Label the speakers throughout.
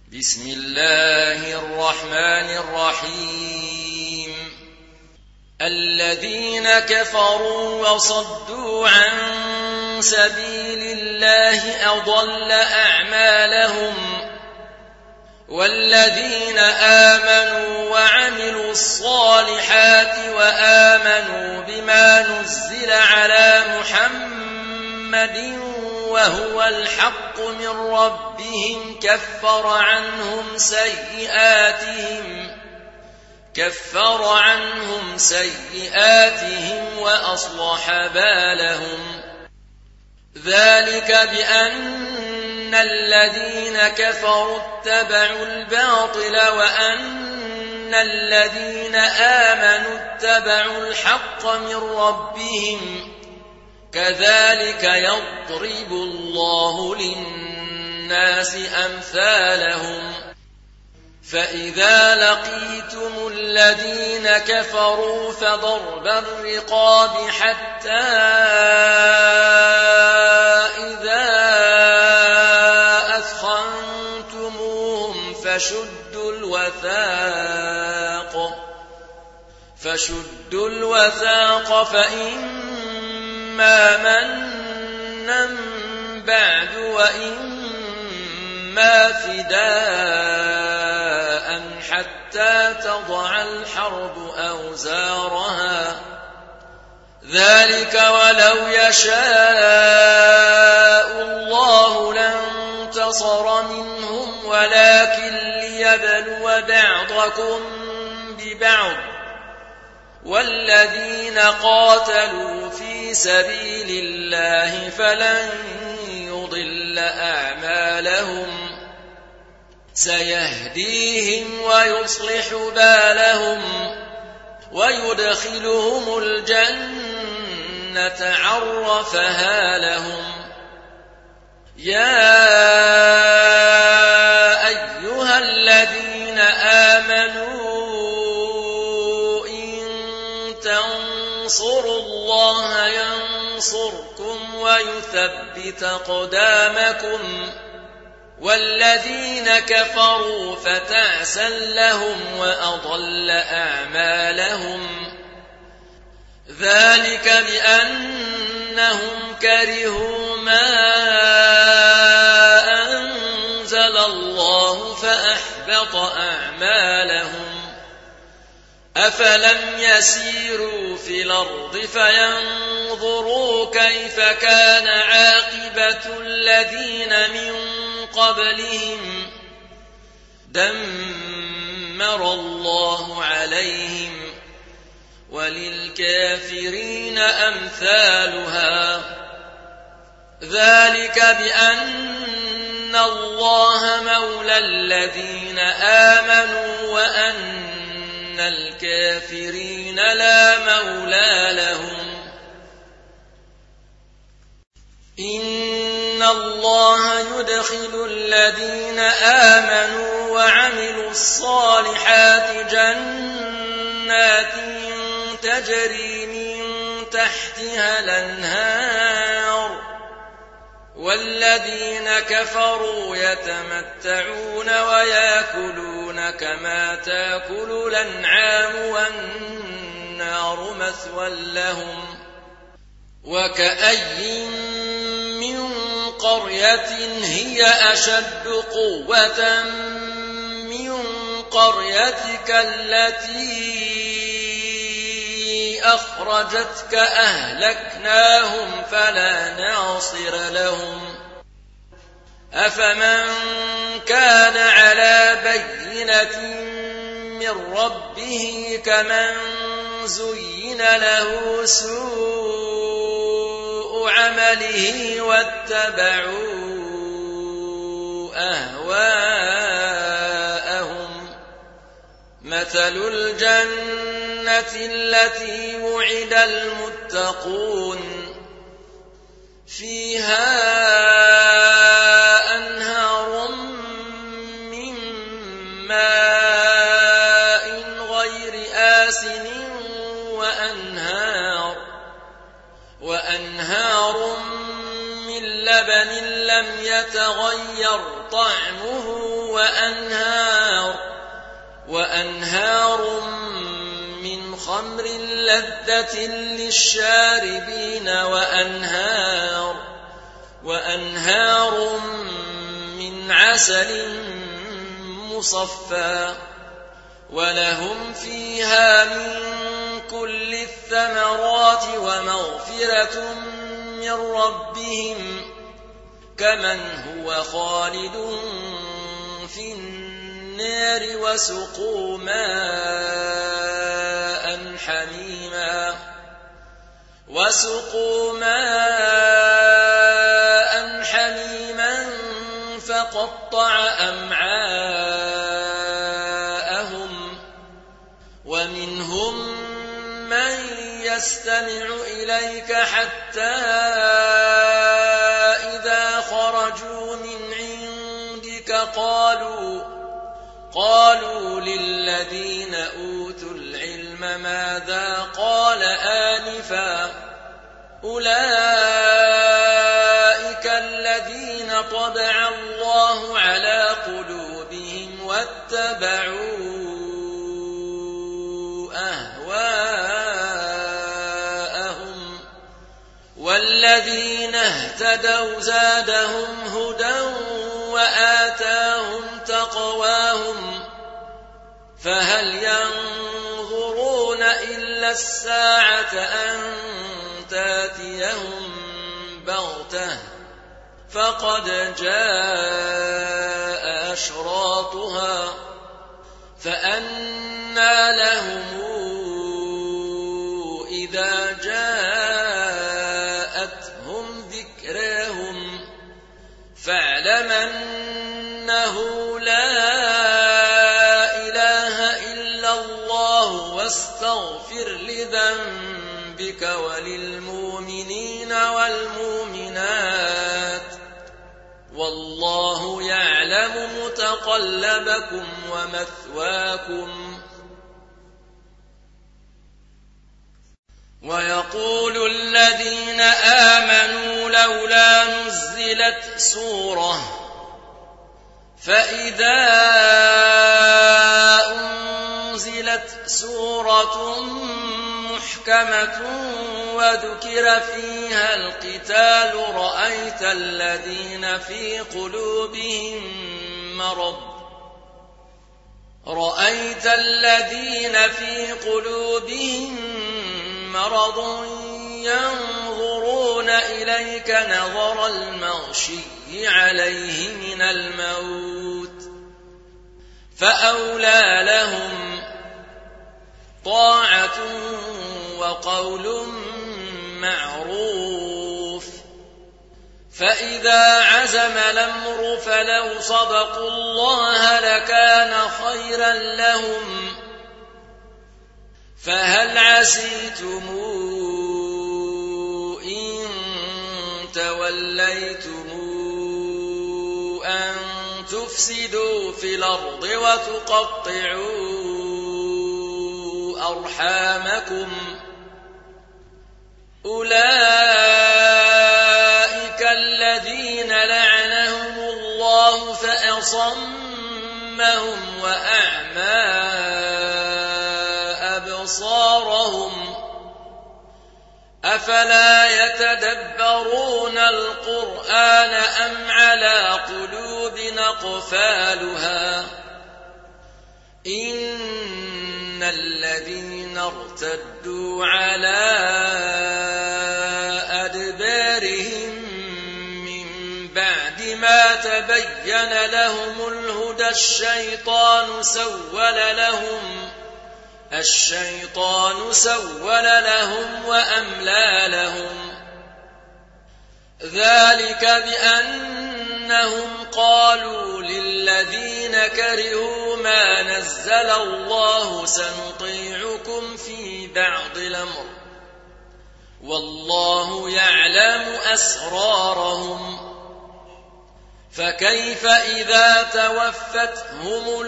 Speaker 1: بسم الله الرحمن الرحيم الذين كفروا وصدوا عن سبيل الله أضل أعمالهم والذين آمنوا وعملوا الصالحات وآمنوا بما نزل على محمد وهو الحق من ربهم كفر عنهم سيئاتهم وأصلح بالهم ذلك بأن الذين كفروا اتبعوا الباطل وأن الذين آمنوا اتبعوا الحق من ربهم كذلك يضرب الله للناس أمثالهم فإذا لقيتم الذين كفروا فضرب الرقاب حتى إذا أثخنتموهم فشدوا الوثاق فإما منا بعد وإما فداء حتى تضع الحرب أوزارها ذلك ولو يشاء الله لانتصر منهم ولكن ليبلو بعضكم ببعض والذين قاتلوا في سبيل الله فلن يضل أعمالهم سيهديهم ويصلح بالهم ويدخلهم الجنة عرفها لهم يا أيها الذين آمنوا إن تنصروا الله ينصركم ويثبت أقدامكم والذين كفروا فتعسا لهم وأضل أعمالهم ذلك بأنهم كرهوا ما أنزل الله فأحبط أعمالهم أفلم يسيروا في الأرض فينظروا كيف كان عاقبة الذين من قبلهم دمر الله عليهم وللكافرين أمثالها ذلك بأن الله مولى الذين آمنوا وأن الكافرين لا مولى لهم إن الله يدخل الذين آمنوا وعملوا الصالحات جنات تجري من تحتها الأنهار والذين كفروا يتمتعون ويأكلون كما تأكل الأنعام والنار مثوى لهم وكأي من قرية هي أشد قوة من قريتك التي أخرجتك أهلكناهم فلا ناصر لهم أفمن كان على بينة من ربه كمن زين له سوء عمله واتبعوا أهواءهم مثل الجنة التي وعد المتقون فيها أنهار من ماء غير آسن وأنهار من لبن لم يتغير طعمه وأنهار من خمر لذة للشاربين وأنهار من عسل مصفى ولهم فيها من كل الثمرات ومغفرة من ربهم كمن هو خالد في النار وسقوا ماء حميما فقطع أمعاءهم ومنهم من يستمع إليك حتى إذا خرجوا من عندك قالوا للذين أوتوا العلم ماذا قال آنفا أولئك الذين طبع الله على قلوبهم واتبعوا أهواءهم والذين اهتدوا زادهم هدى وآتاهم تقواهم فهل ينظرون إلا الساعة أن تاتيهم بغتة فقد جاء أشراطها فأنى لهم إذا جاءتهم ذكراهم فاعلم أنه لا إله إلا الله واستغفر لذنبك وللمؤمنين والمؤمنات والله يعلم متقلبكم ومثواكم ويقول الذين آمنوا لولا نزلت سورة فإذا أنزلت سورة محكمة وذكر فيها القتال رأيت الذين في قلوبهم مرض ينظرون إليك نظر المغشي عليه من الموت فأولى لهم طاعة وقول معروف فإذا عزم الأمر فلو صدقوا الله لكان خيرا لهم فهل عسيتم إن توليتم أن تفسدوا في الأرض وتقطعوا أرحامكم أولئك الذين لعنهم الله فأصمهم وأعمى أبصارهم أفلا يتدبرون القرآن أم على قلوب أقفالها إن الذين ارتدوا على أدبارهم من بعد ما تبين لهم الهدى الشيطان سول لهم وأملى لهم ذلك بأنهم قالوا للذين كرهوا ما نزل الله سنطيعكم في بعض الأمر والله يعلم أسرارهم فكيف إذا توفتهم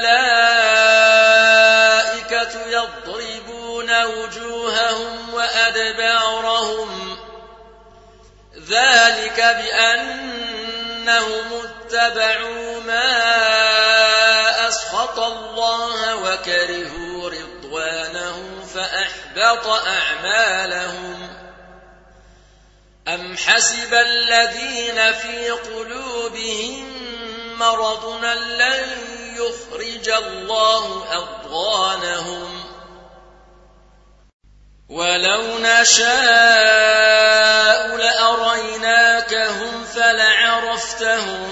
Speaker 1: الملائكة يضربون وجوههم وأدبارهم ذلك بأن أنهم اتبعوا ما أسخط الله وكرهوا رضوانه فأحبط أعمالهم أم حسب الذين في قلوبهم مرض لن يخرج الله أضغانهم ولو نشاء لأريناكهم فلعرفتهم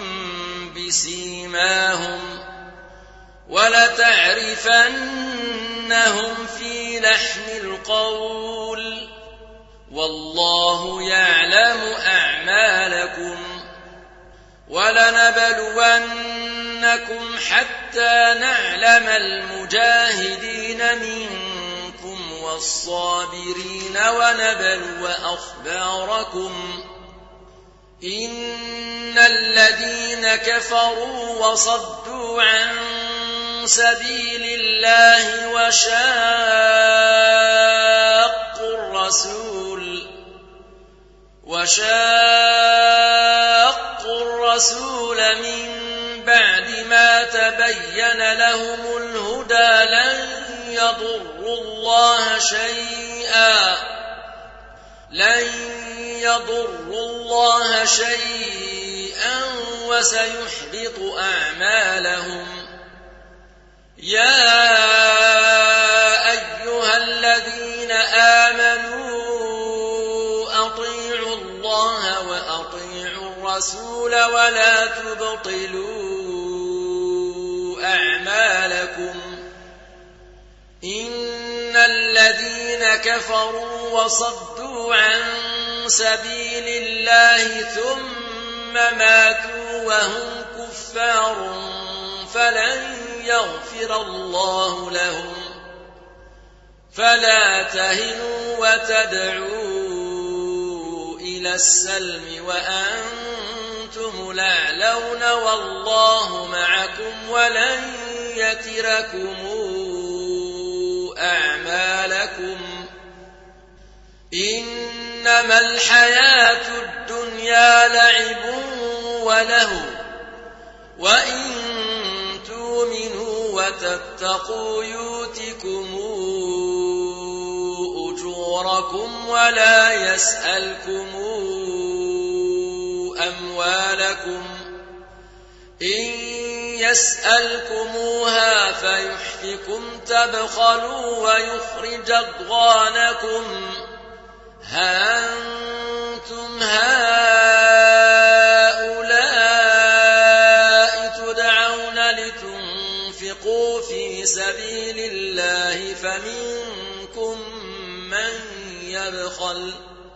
Speaker 1: بسيماهم ولتعرفنهم في لحن القول والله يعلم أعمالكم ولنبلونكم حتى نعلم المجاهدين منكم والصابرين ونبلو أخباركم إن الذين كفروا وصدوا عن سبيل الله وشاقوا الرسول من بعد ما تبين لهم الهدى لن يضروا الله شيئا وسيحبط أعمالهم يا أيها الذين آمنوا أطيعوا الله وأطيعوا الرسول ولا تبطلوا أعمالكم إن الذين كفروا وصدوا عن سبيل الله ثم ماتوا وهم كفار فلن يغفر الله لهم فلا تهنوا وتدعوا إلى السلم وأنتم الأعلون والله معكم ولن يتركم أعمالكم إنما الحياة الدنيا لعب ولهو وإن تؤمنوا وتتقوا يؤتكم أجوركم ولا يسألكم أموالكم إن يسألكموها فيحفكم تبخلوا ويخرج أضغانكم ها أنتم هؤلاء تدعون لتنفقوا في سبيل الله فمنكم من يبخل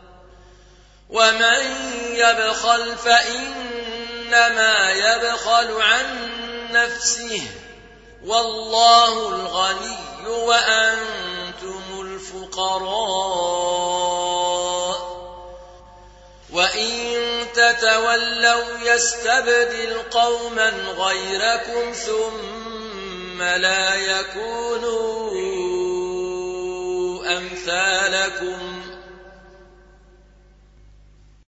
Speaker 1: ومن يبخل فإنما يبخل عن نفسه والله الغني وأنتم الفقراء وإن تتولوا يستبدل قوما غيركم ثم لا يكونوا أمثالكم